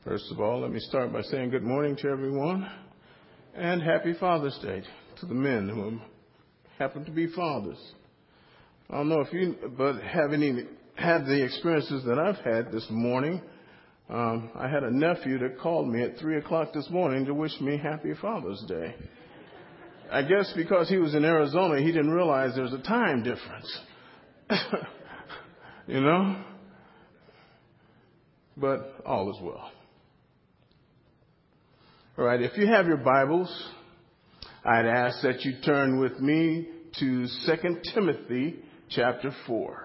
First of all, let me start by saying good morning to everyone and happy Father's Day to the men who happen to be fathers. I don't know if you have had the experiences that I've had this morning. I had a nephew that called me at 3 o'clock this morning to wish me happy Father's Day. I guess because he was in Arizona, he didn't realize there's a time difference. You know? But all is well. All right, if you have your Bibles, I'd ask that you turn with me to 2 Timothy chapter 4.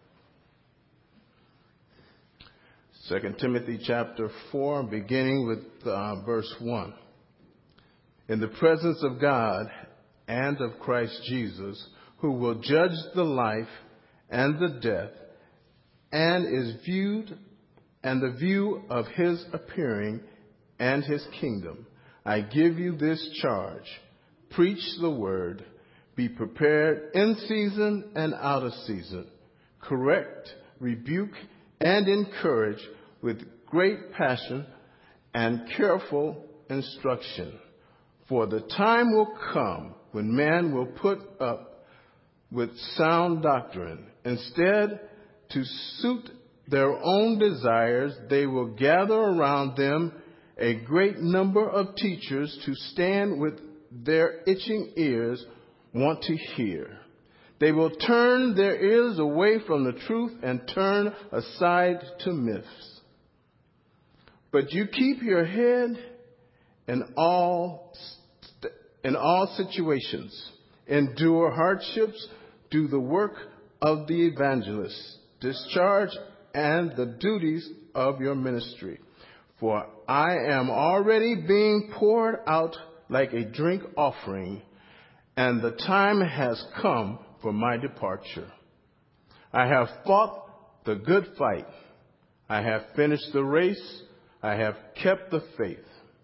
2 Timothy chapter 4, beginning with verse 1. In the presence of God and of Christ Jesus, who will judge the life and the death, and the view of his appearing and his kingdom, I give you this charge. Preach the word. Be prepared in season and out of season. Correct, rebuke, and encourage with great passion and careful instruction. For the time will come when man will put up with sound doctrine. Instead, to suit their own desires, they will gather around them a great number of teachers to stand with their itching ears want to hear. They will turn their ears away from the truth and turn aside to myths. But you keep your head in all situations. Endure hardships. Do the work of the evangelist. Discharge and the duties of your ministry. For I am already being poured out like a drink offering, and the time has come for my departure. I have fought the good fight. I have finished the race. I have kept the faith.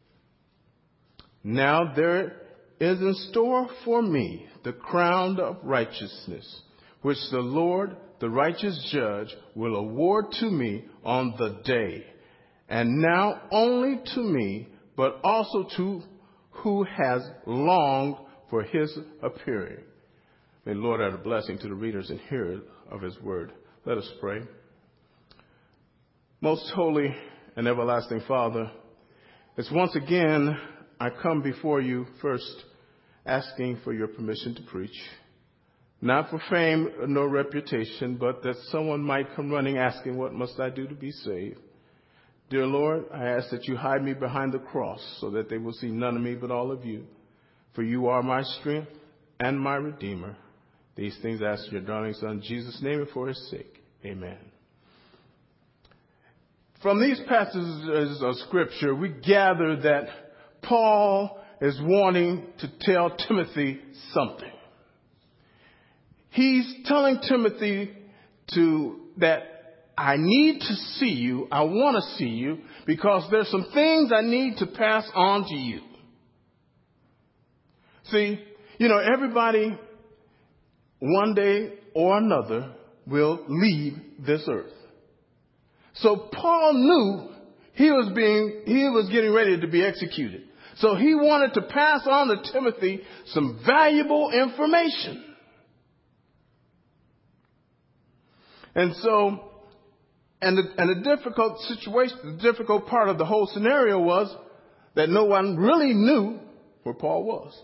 Now there is in store for me the crown of righteousness, which the Lord, the righteous judge, will award to me on the day. And now only to me, but also to who has longed for his appearing. May the Lord add a blessing to the readers and hearers of his word. Let us pray. Most holy and everlasting Father, it's once again I come before you first asking for your permission to preach. Not for fame nor reputation, but that someone might come running asking, what must I do to be saved? Dear Lord, I ask that you hide me behind the cross so that they will see none of me but all of you. For you are my strength and my Redeemer. These things I ask in your darling Son, Jesus' name, and for his sake. Amen. From these passages of Scripture, we gather that Paul is wanting to tell Timothy something. He's telling Timothy that I need to see you, I want to see you, because there's some things I need to pass on to you. See, everybody one day or another will leave this earth. So Paul knew he was getting ready to be executed. So he wanted to pass on to Timothy some valuable information. And so, the difficult situation, the difficult part of the whole scenario was that no one really knew where Paul was.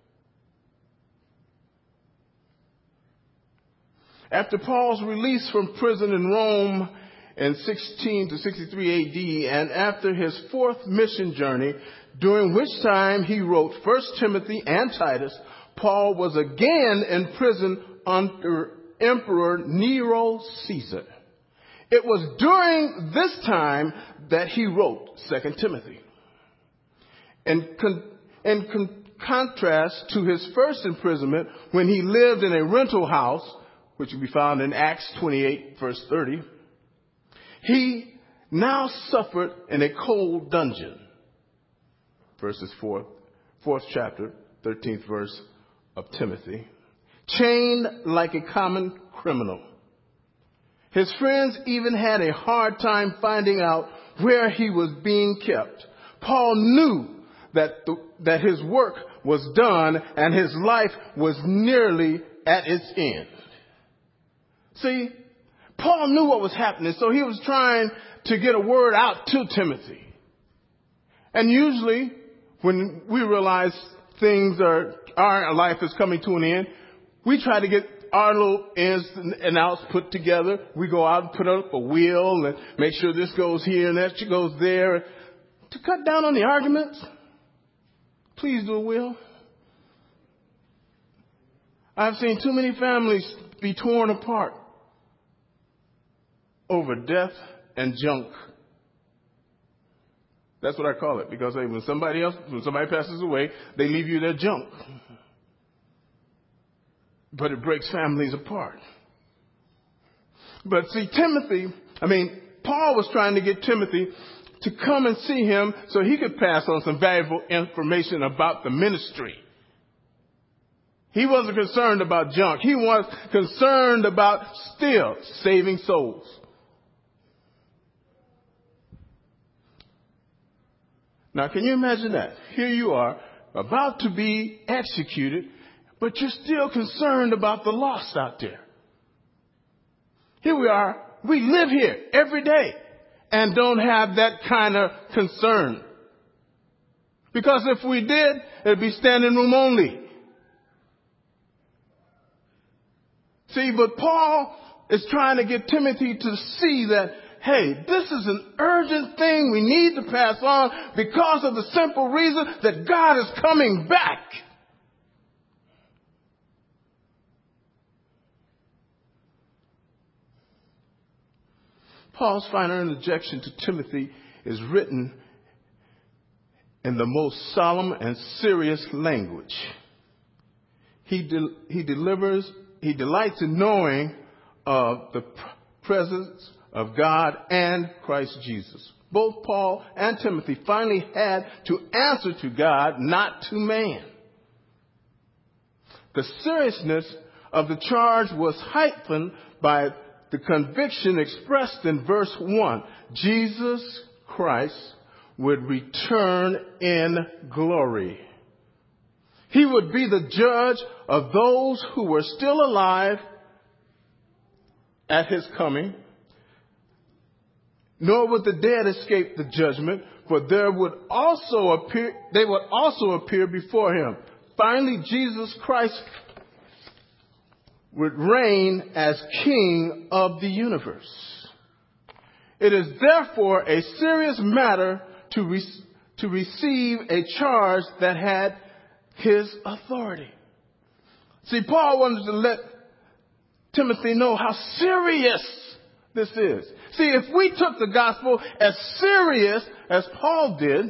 After Paul's release from prison in Rome in 16 to 63 AD, and after his fourth mission journey, during which time he wrote 1 Timothy and Titus, Paul was again in prison under Emperor Nero Caesar. It was during this time that he wrote 2 Timothy. In contrast to his first imprisonment, when he lived in a rental house, which will be found in Acts 28, verse 30, he now suffered in a cold dungeon. Verses 4th chapter, 13th verse of Timothy. Chained like a common criminal. His friends even had a hard time finding out where he was being kept. Paul knew that his work was done and his life was nearly at its end. See, Paul knew what was happening, so he was trying to get a word out to Timothy. And usually, when we realize our life is coming to an end, we try to get our little ins and outs put together. We go out and put up a wheel and make sure this goes here and that goes there. To cut down on the arguments, please do a wheel. I've seen too many families be torn apart over death and junk. That's what I call it, because when somebody passes away, they leave you their junk. But it breaks families apart. But see, Paul was trying to get Timothy to come and see him so he could pass on some valuable information about the ministry. He wasn't concerned about junk. He was concerned about still saving souls. Now, can you imagine that? Here you are, about to be executed, but you're still concerned about the lost out there. Here we are. We live here every day and don't have that kind of concern. Because if we did, it'd be standing room only. See, but Paul is trying to get Timothy to see that, hey, this is an urgent thing we need to pass on because of the simple reason that God is coming back. Paul's final interjection to Timothy is written in the most solemn and serious language. He delights in knowing of the presence of God and Christ Jesus. Both Paul and Timothy finally had to answer to God, not to man. The seriousness of the charge was heightened by the conviction expressed in verse 1. Jesus Christ would return in glory. He would be the judge of those who were still alive at his coming. Nor would the dead escape the judgment, for they would also appear before him. Finally, Jesus Christ would reign as King of the universe. It is therefore a serious matter to receive a charge that had his authority. See, Paul wanted to let Timothy know how serious this is. See, if we took the gospel as serious as Paul did,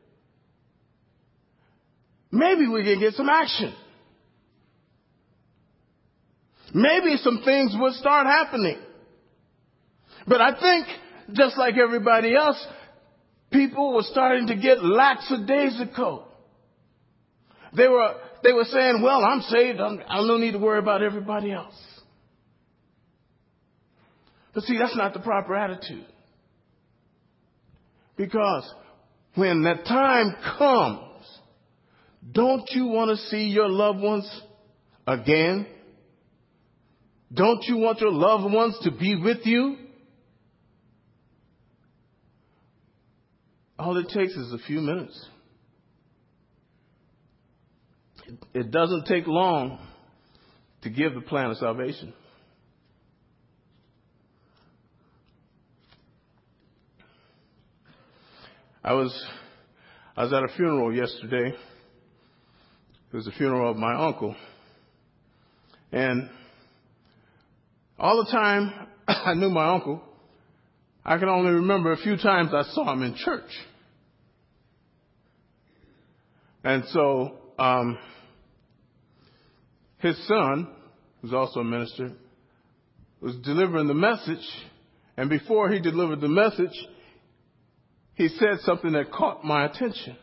maybe we could get some action. Maybe some things would start happening. But I think, just like everybody else, people were starting to get lackadaisical. They were saying, well, I'm saved. I don't need to worry about everybody else. But see, that's not the proper attitude. Because when that time comes, don't you want to see your loved ones again? Don't you want your loved ones to be with you? All it takes is a few minutes. It doesn't take long to give the plan of salvation. I was at a funeral yesterday. It was the funeral of my uncle. And all the time I knew my uncle, I can only remember a few times I saw him in church. And so his son, who's also a minister, was delivering the message. And before he delivered the message, he said something that caught my attention.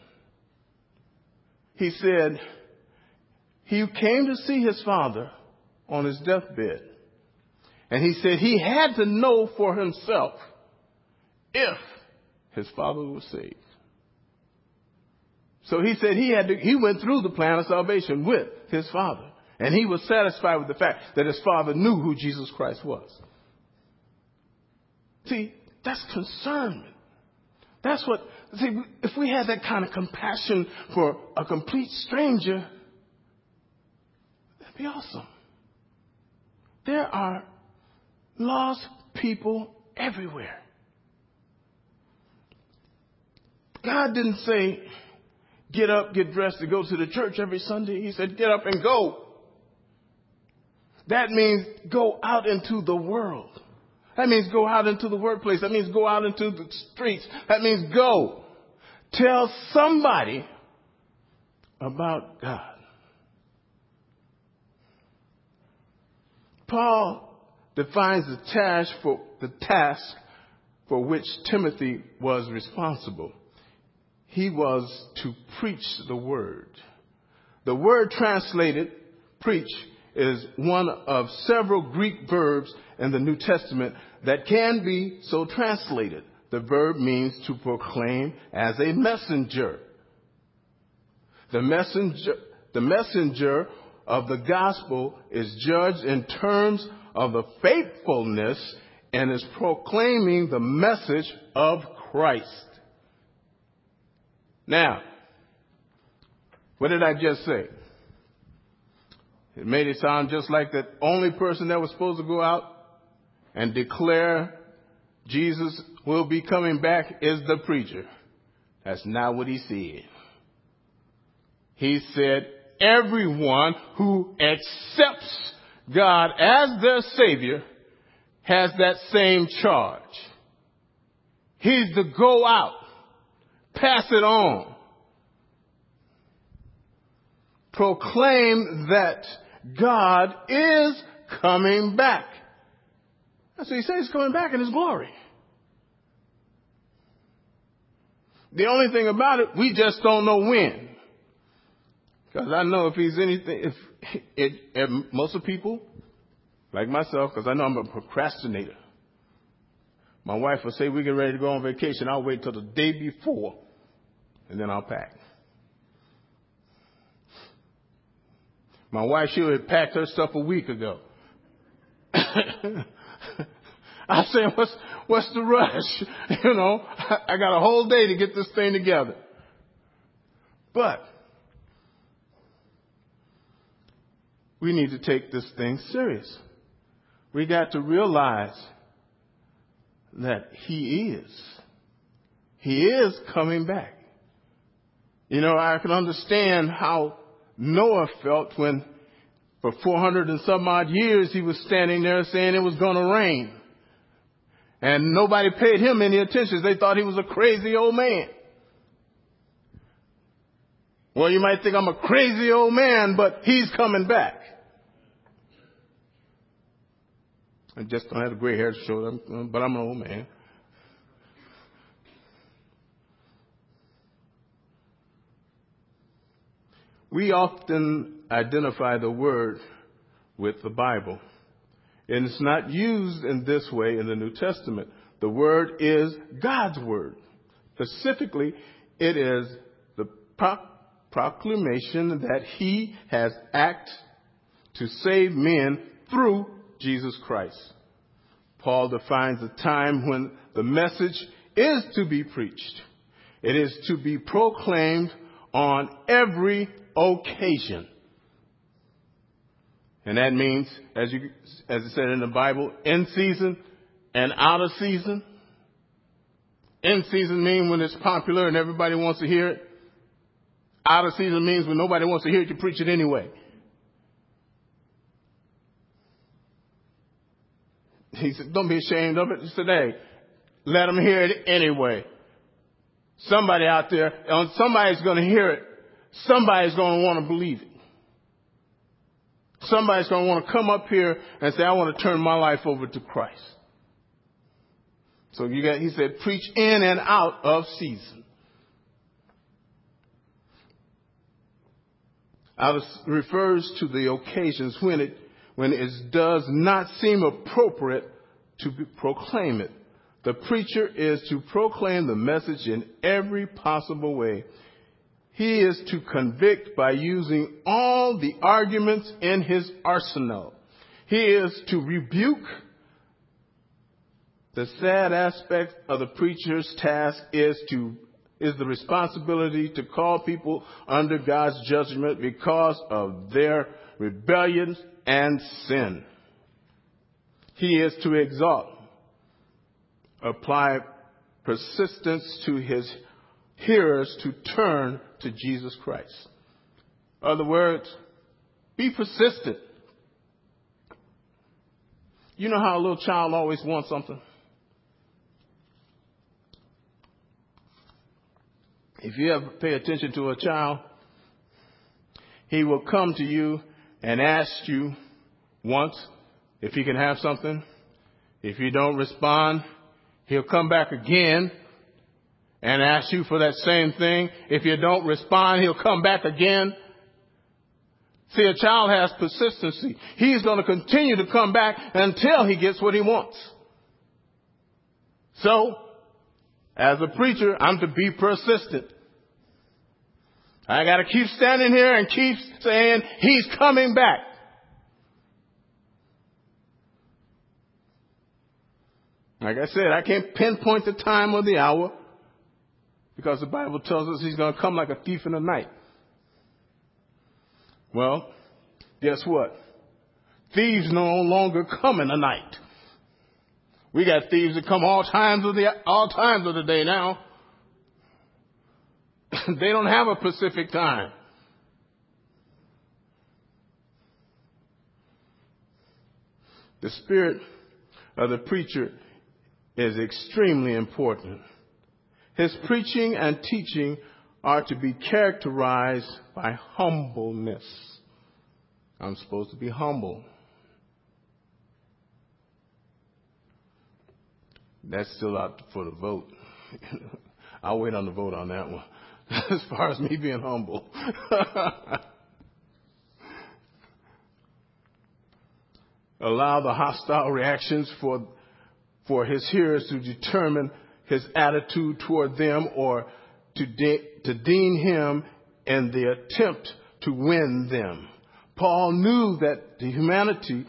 He said he came to see his father on his deathbed. And he said he had to know for himself if his father was saved. So he said he went through the plan of salvation with his father. And he was satisfied with the fact that his father knew who Jesus Christ was. See, that's concernment. If we had that kind of compassion for a complete stranger, that'd be awesome. There are lost people everywhere. God didn't say, get up, get dressed to go to the church every Sunday. He said, get up and go. That means go out into the world. That means go out into the workplace. That means go out into the streets. That means go. Tell somebody about God. Paul defines the task for which Timothy was responsible. He was to preach the word. The word translated preach is one of several Greek verbs in the New Testament that can be so translated. The verb means to proclaim as a messenger. The messenger of the gospel is judged in terms of the faithfulness and is proclaiming the message of Christ. Now, what did I just say? It made it sound just like the only person that was supposed to go out and declare Jesus will be coming back is the preacher. That's not what he said. He said everyone who accepts God as their Savior has that same charge. He's to go out, pass it on, proclaim that God is coming back. That's what he says, he's coming back in his glory. The only thing about it, we just don't know when. Because I know if most of people, like myself, because I know I'm a procrastinator. My wife will say, we get ready to go on vacation. I'll wait till the day before, and then I'll pack. My wife, she had packed her stuff a week ago. I said, what's the rush? You know, I got a whole day to get this thing together. But we need to take this thing serious. We got to realize that He is coming back. You know, I can understand how Noah felt when for 400 and some odd years he was standing there saying it was going to rain. And nobody paid him any attention. They thought he was a crazy old man. Well, you might think I'm a crazy old man, but he's coming back. I just don't have the gray hair to show them, but I'm an old man. We often identify the word with the Bible. And it's not used in this way in the New Testament. The word is God's word. Specifically, it is the proclamation that He has acted to save men through Jesus Christ. Paul defines a time when the message is to be preached. It is to be proclaimed on every occasion. And that means, as it said in the Bible, in season and out of season. In season means when it's popular and everybody wants to hear it. Out of season means when nobody wants to hear it, you preach it anyway. He said, don't be ashamed of it. He said, hey, let them hear it anyway. Somebody out there, somebody's going to hear it. Somebody's going to want to believe it. Somebody's going to want to come up here and say, I want to turn my life over to Christ. So he said, preach in and out of season. Refers to the occasions when it does not seem appropriate to proclaim it. The preacher is to proclaim the message in every possible way. He is to convict by using all the arguments in his arsenal. He is to rebuke. The sad aspect of the preacher's task is the responsibility to call people under God's judgment because of their rebellion and sin. He is to exhort, apply persistence to his hearers to turn to Jesus Christ. In other words, be persistent. You know how a little child always wants something? If you ever pay attention to a child, he will come to you and ask you once if he can have something. If you don't respond, he'll come back again and ask you for that same thing. If you don't respond, he'll come back again. See, a child has persistency. He's going to continue to come back until he gets what he wants. So, as a preacher, I'm to be persistent. I got to keep standing here and keep saying, he's coming back. Like I said, I can't pinpoint the time or the hour because the Bible tells us he's going to come like a thief in the night. Well, guess what? Thieves no longer come in the night. We got thieves that come all times of the day now. They don't have a specific time. The spirit of the preacher is extremely important. His preaching and teaching are to be characterized by humbleness. I'm supposed to be humble. That's still out for the vote. I'll wait on the vote on that one. As far as me being humble. Allow the hostile reactions for his hearers to determine his attitude toward them or to deem him in the attempt to win them. Paul knew that the humanity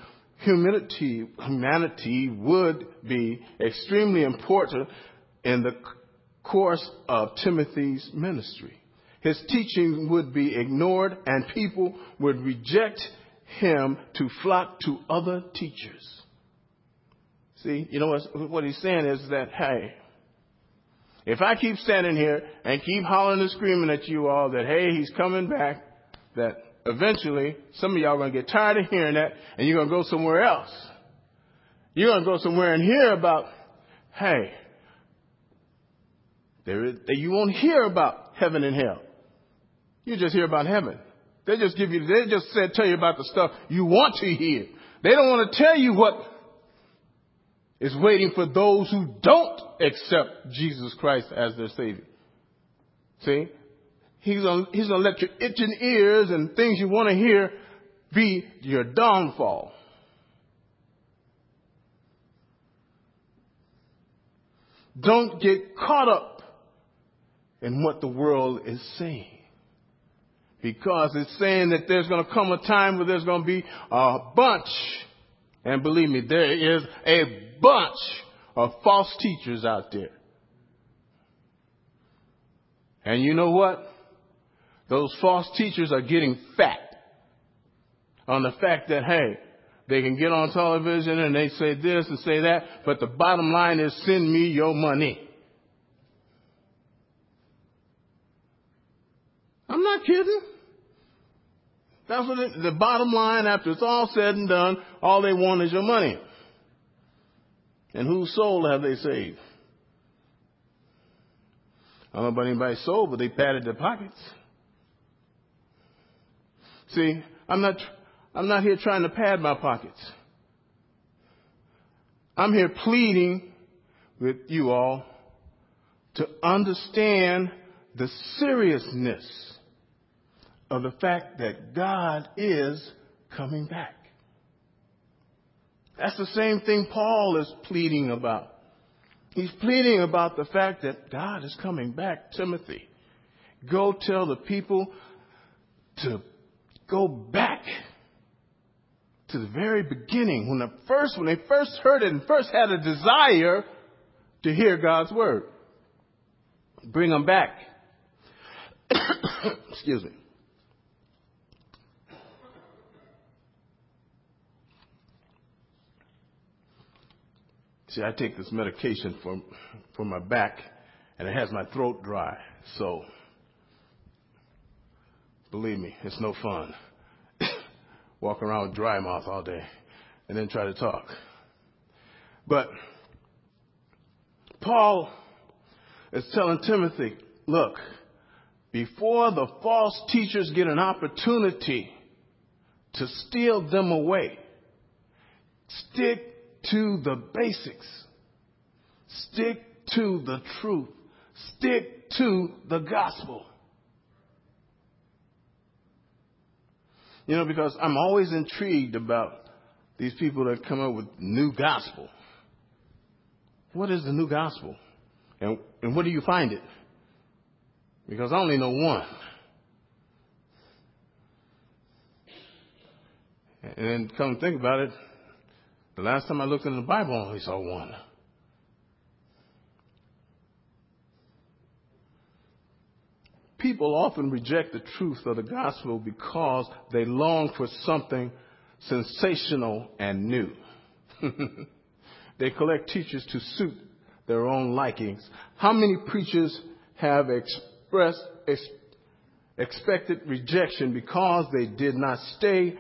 would be extremely important in the course of Timothy's ministry. His teaching would be ignored and people would reject him to flock to other teachers. See, you know what he's saying is that, hey, if I keep standing here and keep hollering and screaming at you all that, hey, he's coming back, that eventually some of y'all are going to get tired of hearing that and you're going to go somewhere else. You're going to go somewhere and hear about, hey, you won't hear about heaven and hell. You just hear about heaven. They just tell you about the stuff you want to hear. They don't want to tell you what is waiting for those who don't accept Jesus Christ as their Savior. See? He's going to let your itching ears and things you want to hear be your downfall. Don't get caught up in what the world is saying. Because it's saying that there's going to come a time where there's going to be a bunch, and believe me, there is a bunch of false teachers out there. And you know what? Those false teachers are getting fat on the fact that, hey, they can get on television and they say this and say that, but the bottom line is send me your money. I'm not kidding. That's what the bottom line, after it's all said and done, all they want is your money. And whose soul have they saved? I don't know about anybody's soul, but they padded their pockets. See, I'm not here trying to pad my pockets. I'm here pleading with you all to understand the seriousness of the fact that God is coming back. That's the same thing Paul is pleading about. He's pleading about the fact that God is coming back. Timothy, go tell the people to go back to the very beginning, when they first heard it and first had a desire to hear God's word. Bring them back. Excuse me. See, I take this medication for my back, and it has my throat dry. So, believe me, it's no fun. Walk around with dry mouth all day and then try to talk. But Paul is telling Timothy, look, before the false teachers get an opportunity to steal them away, stick to the basics. Stick to the truth. Stick to the gospel. You know, because I'm always intrigued about these people that come up with new gospel. What is the new gospel? And where do you find it? Because I only know one. And then come think about it, the last time I looked in the Bible, I only saw one. People often reject the truth of the gospel because they long for something sensational and new. They collect teachers to suit their own likings. How many preachers have expected rejection because they did not say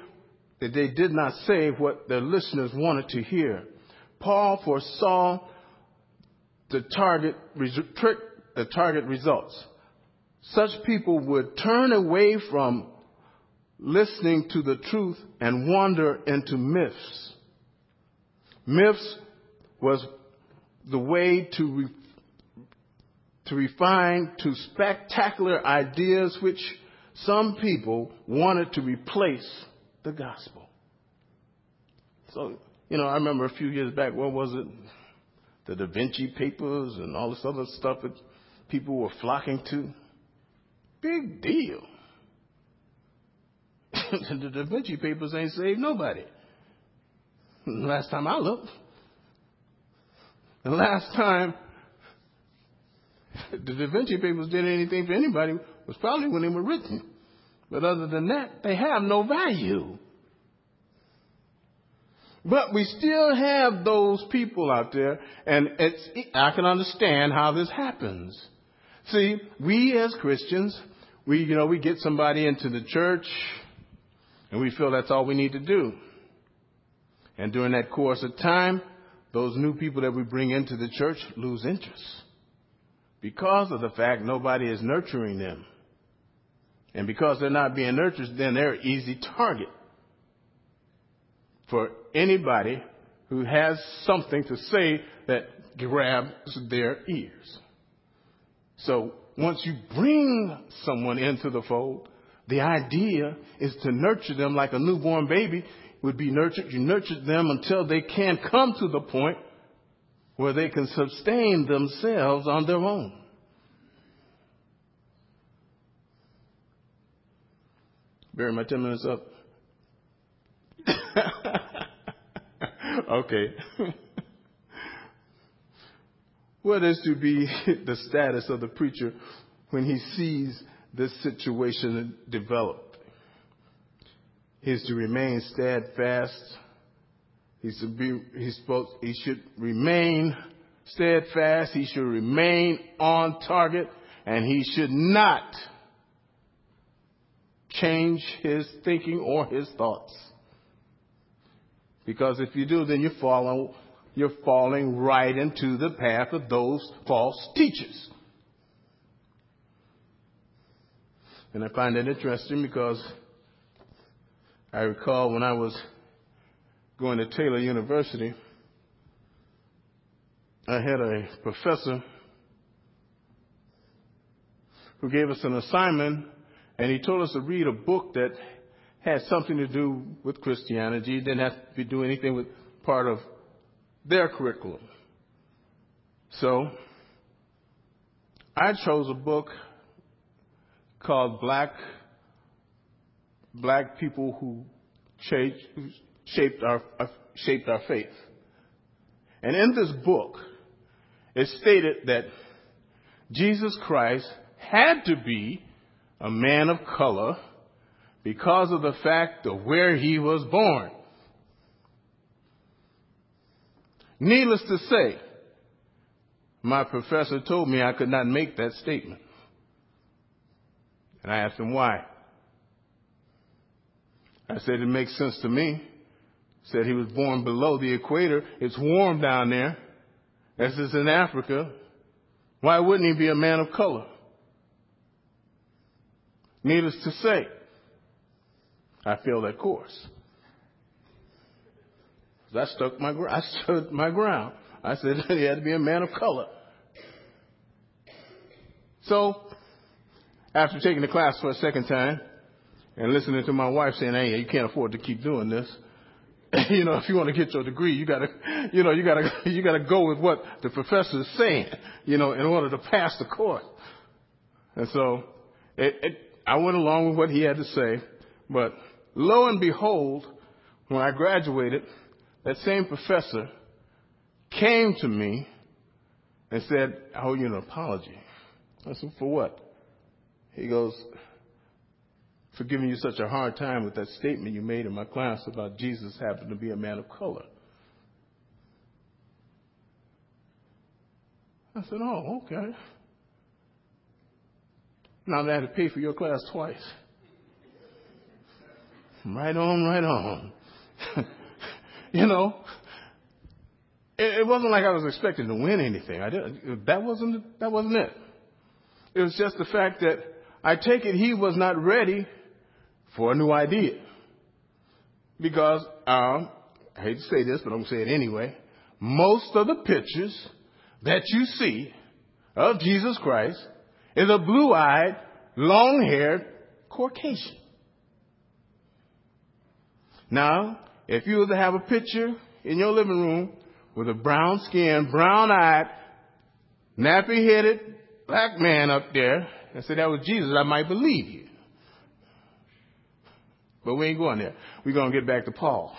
what their listeners wanted to hear? Paul foresaw the target results. Such people would turn away from listening to the truth and wander into myths. Myths was the way to refine to spectacular ideas which some people wanted to replace the gospel. So, I remember a few years back, what was it? The Da Vinci Papers and all this other stuff that people were flocking to. Big deal. The Da Vinci Papers ain't saved nobody. Last time I looked. The last time the Da Vinci Papers did anything for anybody was probably when they were written. But other than that, they have no value. But we still have those people out there, and I can understand how this happens. See, we as Christians, we get somebody into the church, and we feel that's all we need to do. And during that course of time, those new people that we bring into the church lose interest because of the fact nobody is nurturing them. And because they're not being nurtured, then they're an easy target for anybody who has something to say that grabs their ears. So once you bring someone into the fold, the idea is to nurture them like a newborn baby would be nurtured. You nurture them until they can come to the point where they can sustain themselves on their own. Barry, my 10 minutes up. Okay. What is to be the status of the preacher when he sees this situation develop? He is to remain steadfast. He should remain steadfast. He should remain on target, and he should not change his thinking or his thoughts. Because if you do, then you're falling right into the path of those false teachers. And I find that interesting because I recall when I was going to Taylor University, I had a professor who gave us an assignment, and he told us to read a book that had something to do with Christianity. It didn't have to do anything with part of their curriculum. So I chose a book called Black People Who Shaped Our Faith. And in this book, it stated that Jesus Christ had to be a man of color because of the fact of where he was born. Needless to say, my professor told me I could not make that statement. And I asked him why. I said, it makes sense to me. Said he was born below the equator. It's warm down there. This is in Africa. Why wouldn't he be a man of color? Needless to say, I failed that course. I stood my ground. I said he had to be a man of color. So, after taking the class for a second time and listening to my wife saying, "Hey, you can't afford to keep doing this. If you want to get your degree, you gotta go with what the professor is saying, in order to pass the course." And so, I went along with what he had to say. But lo and behold, when I graduated, that same professor came to me and said, "I owe you an apology." I said, "For what?" He goes, "For giving you such a hard time with that statement you made in my class about Jesus having to be a man of color." I said, "Oh, okay. Now I had to pay for your class twice." Right on. It wasn't like I was expecting to win anything. That wasn't it. It was just the fact that I take it he was not ready for a new idea. Because, I hate to say this, but I'm going to say it anyway. Most of the pictures that you see of Jesus Christ is a blue-eyed, long-haired Caucasian. Now, if you were to have a picture in your living room with a brown-skinned, brown-eyed, nappy-headed black man up there and say that was Jesus, I might believe you. But we ain't going there. We're going to get back to Paul.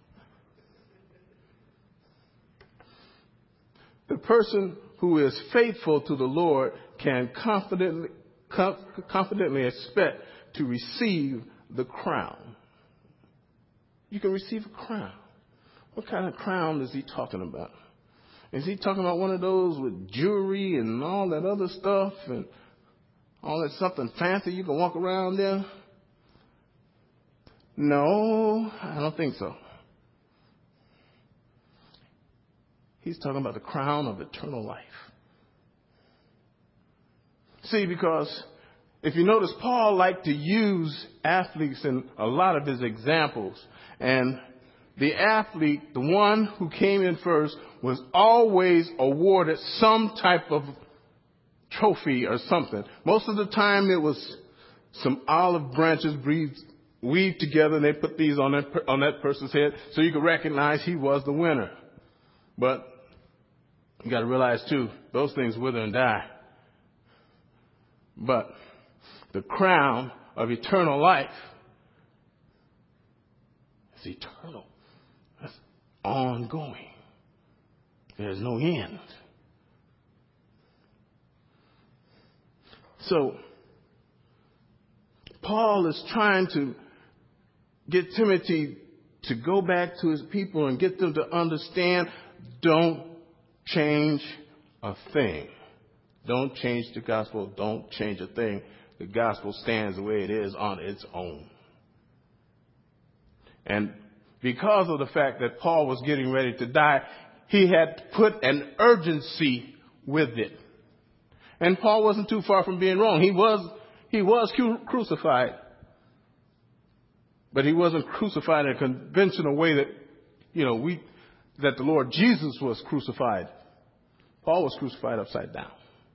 The person who is faithful to the Lord can confidently expect to receive the crown. You can receive a crown. What kind of crown is he talking about? Is he talking about one of those with jewelry and all that other stuff and all that something fancy you can walk around there? No, I don't think so. He's talking about the crown of eternal life. See, because if you notice, Paul liked to use athletes in a lot of his examples. And the athlete, the one who came in first, was always awarded some type of trophy or something. Most of the time it was some olive branches weaved together, and they put these on that person's head so you could recognize he was the winner. But you got to realize, too, those things wither and die. But the crown of eternal life is eternal. That's ongoing. There's no end. So, Paul is trying to get Timothy to go back to his people and get them to understand, don't change a thing. Don't change the gospel. Don't change a thing. The gospel stands the way it is on its own. And because of the fact that Paul was getting ready to die, he had put an urgency with it. And Paul wasn't too far from being wrong. He was crucified. But he wasn't crucified in a conventional way that, that the Lord Jesus was crucified. Paul was crucified upside down.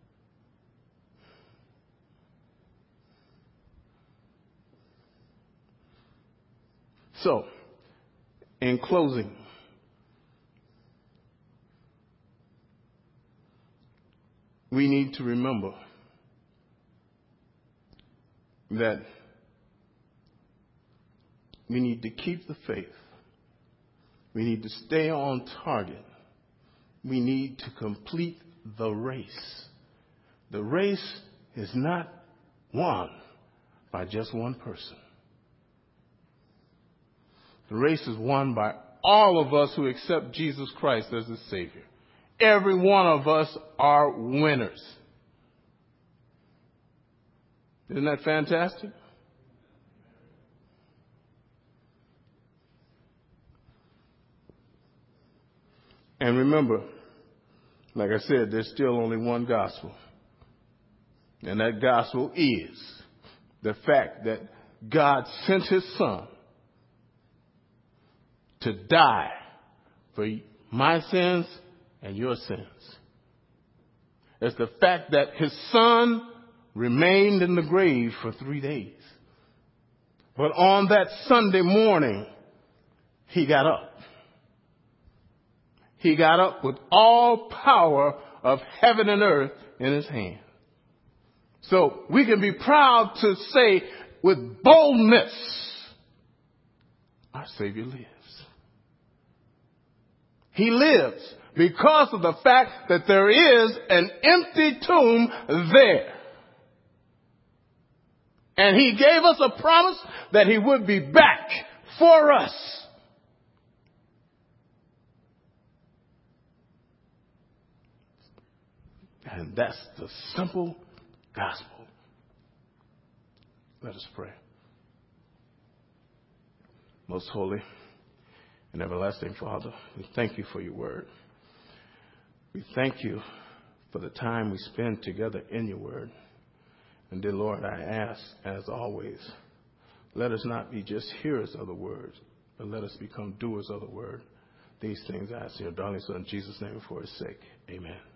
So, in closing, we need to remember that we need to keep the faith. We need to stay on target. We need to complete the race. The race is not won by just one person. The race is won by all of us who accept Jesus Christ as the Savior. Every one of us are winners. Isn't that fantastic? And remember, like I said, there's still only one gospel. And that gospel is the fact that God sent his Son to die for my sins and your sins. It's the fact that his Son remained in the grave for 3 days. But on that Sunday morning, he got up. He got up with all power of heaven and earth in his hand. So we can be proud to say with boldness, our Savior lives. He lives because of the fact that there is an empty tomb there. And he gave us a promise that he would be back for us. And that's the simple gospel. Let us pray. Most holy and everlasting Father, we thank you for your word. We thank you for the time we spend together in your word. And dear Lord, I ask, as always, let us not be just hearers of the word, but let us become doers of the word. These things I ask in your darling Son, Jesus' name, for his sake. Amen.